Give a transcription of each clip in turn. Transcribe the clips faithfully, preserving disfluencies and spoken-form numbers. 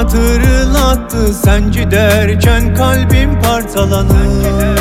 hatırlattı. Sen giderken kalbim parçalanır.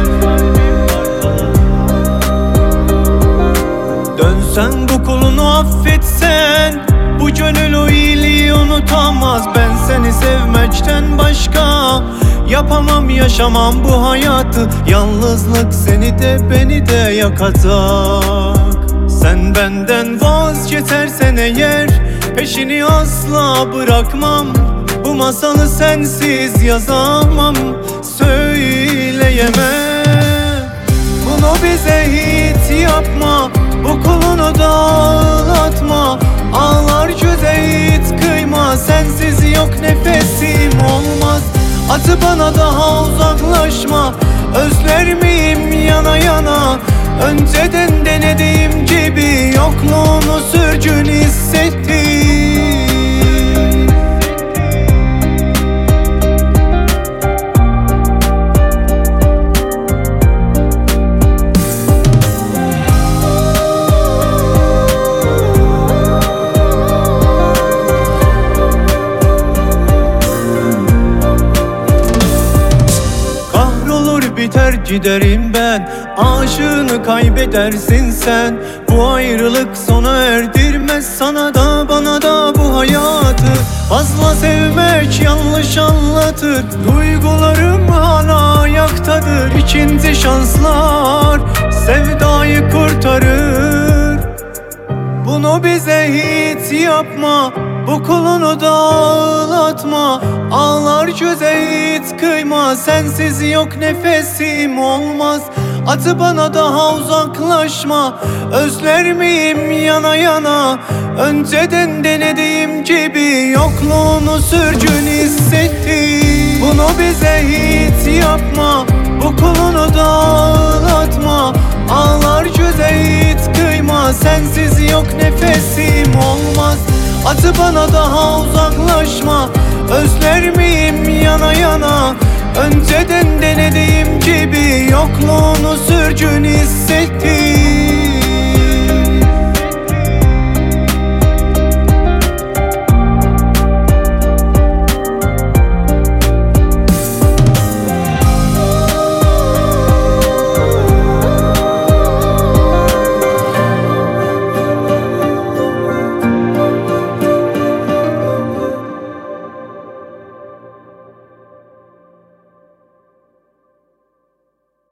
Dönsen bu kulunu affetsen, bu gönül o iyiliği unutamaz. Ben seni sevmekten başka yapamam, yaşamam bu hayatı. Yalnızlık seni de beni de yakacak. Sen benden vazgeçersen eğer, peşini asla bırakmam. Bu masalı sensiz yazamam, söyleyemem. Bunu bize hiç yapma, bu kulunu da ağlatma. Ağlar göze hiç kıyma, sensiz yok nefesim olmaz. Atı bana daha uzaklaşma, özler miyim yana yana? Önceden denediğim gibi yokluğunu sürgün hissettim. Biter giderim ben, aşığını kaybedersin sen. Bu ayrılık sona erdirmez sana da bana da bu hayatı. Fazla sevmek yanlış anlatır, duygularım hala ayaktadır. İkinci şanslar sevdayı kurtarır. Bunu bize hiç yapma, bu kulunu da ağlatma. Ağlar göze hiç kıyma, sensiz yok nefesim olmaz. Atı bana daha uzaklaşma, özler miyim yana yana? Önceden denediğim gibi yokluğunu sürgün hissettim. Bunu bize hiç yapma, bu kulunu da ağlatma. Ağlar göze hiç kıyma, sensiz yok nefesim olmaz. Atı bana daha uzaklaşma, özler miyim yana yana? Önceden denediğim gibi yokluğunu sürgün hissettim.